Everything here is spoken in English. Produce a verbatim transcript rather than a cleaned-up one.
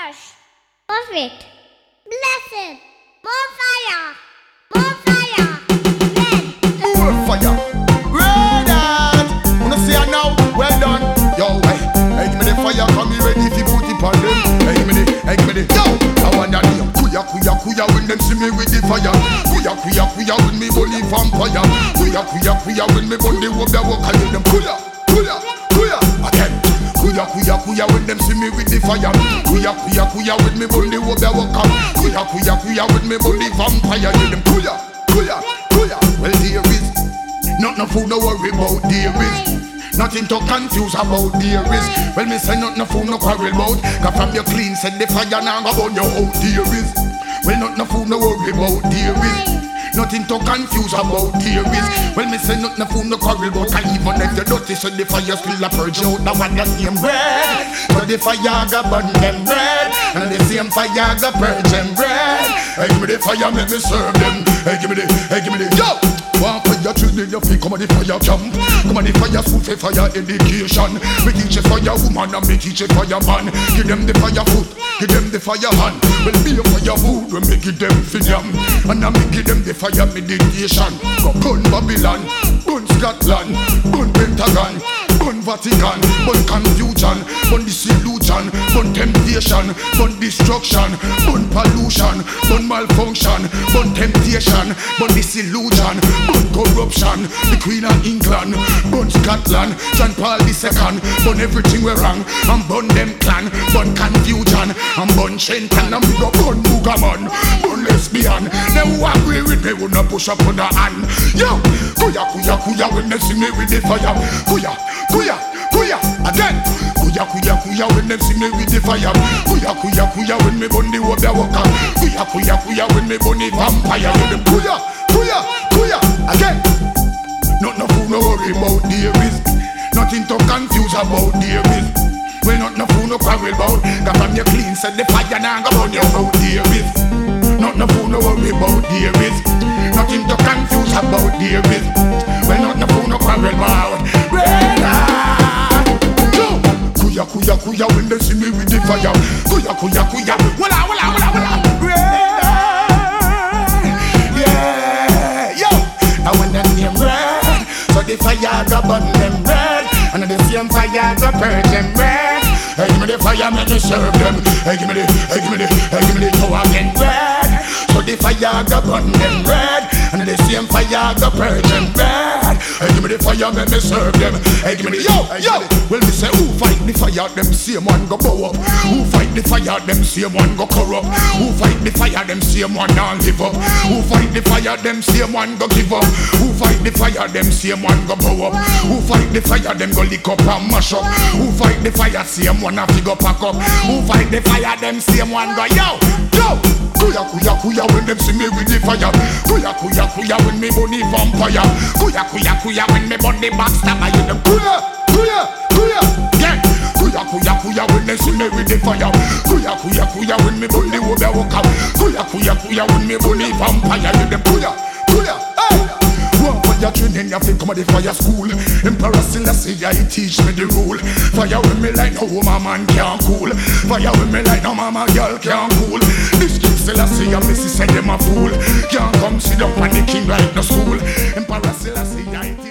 Gosh. Perfect. Blessed. More fire. More fire. Red. More fire. Red out. Wanna see her now? Well done. Yo, hey, hey, give me the fire. Come here ready if you put it on them. Hey, give me the, hey, give me the. Yo, I want that name. Kuya, kuya, kuya when them see me with the fire. Kuya, kuya, kuya when me bully vampire. Kuya, kuya, kuya when me bully walk the walk. I hear them. Kuya, kuya, kuya. Again. Kuya, kuya, kuya when them see me with the fire. Kuya, kuya, kuya when me bully walk the walk. Kuya, kuya, kuya when me bully vampire. Hear them. Kuya, kuya, kuya. Well, there is not no food, no worry about. There is nothing to confuse about. There is, well, me say not no food, no quarrel about. Cause from your clean, said the fire now go burn your out. There is, well, not no food, no worry about. There is nothing to confuse about. There is, well, me say not no food, no quarrel about. Cause even if the dirty, so the fire still a purge out. Now what the same bread, so the fire go burn them bread, and the same fire go purge them bread. Hey, give me the fire, make me serve them. Hey, give me the, hey, give me the, yo. One fire children, your feet come on the fire camp. Come on the fire food for fire education. Me teach a fire woman and me teach a fire man. Give them the fire food, give them the fire hand. Well, be a fire food when me give them freedom, and I me give them the fire meditation. Go burn Babylon, burn Scotland, burn Pentagon, burn Vatican, burn confusion, burn disillusion, burn temptation, burn destruction, burn pollution, burn malfunction, burn temptation, burn disillusion, burn corruption, the Queen of England, burn Scotland, John Paul the Second, burn everything we wrong, and burn them clan, burn confusion, and burn Shenton, and we go burn Boogaman, burn lesbian. Now who agree with me would not push up on the hand. Yo, kuya, kuya, kuya, when they see me with the fire. Kuya, kuya, kuya, again. Kuya, kuya, kuya, when them see me with the fire. Kuya, kuya, kuya, when me burn the water walker. Kuya, kuya, kuya, when me burn the vampire. With them kuya, kuya, kuya, again. Not no fool, no worry about there is nothing to confuse about there is. Well, not no fool, no quarrel about. Cause from your clean, said the fire now go burn your out there is. Not no fool, no worry about there is nothing to confuse about there is. Well, not no fool, no quarrel about. Kuya, kuya, kuya, when they see me with the fire. Kuya, kuya, kuya, wala, wala, wala, wala. Red, yeah, yo. I want them name red, so the fire go burn them red, and the same fire go purge them red. Hey, give me the fire, make me serve them. Hey, give me the, hey, give me the, hey, give me the power again red, so the fire go burn them red, and the same fire go purge them red. Hey, give me the fire, make me serve them. Hey, give me the, yo, yo. Well, me say, who fight the fire, them same one go bow up. Who fight the fire, them same one go corrupt. Who fight the fire, them same one not live up. Who fight the fire, them same one go give up. Who fight the fire, them same one go bow up. Who fight the fire, them go lick up and mash up. Who fight the fire, same one a figure pack up. Who fight the fire, them same one go, yo, yo. Kuya, kuya, kuya, when them see me with the fire. Kuya, kuya, kuya, when me bunny vampire. Kuya, kuya, kuya, when me bunny backstabber. You them kuya, kuya, kuya, yeah. Kuya, kuya, kuya, when they see me with the fire. Kuya, kuya, kuya, when me bunny water walk out. Kuya, kuya, kuya, when me bunny vampire. You them kuya, kuya, hey. One fire training, you feel come at the fire school. Emperor Selassie, yeah, he teach me the rule. Fire with me like no woman man can't cool. Fire with me like no mama girl can't cool. This King Selassie, yeah, Missy said them a fool. Can't come sit up on the king like no school. Emperor Selassie, yeah, he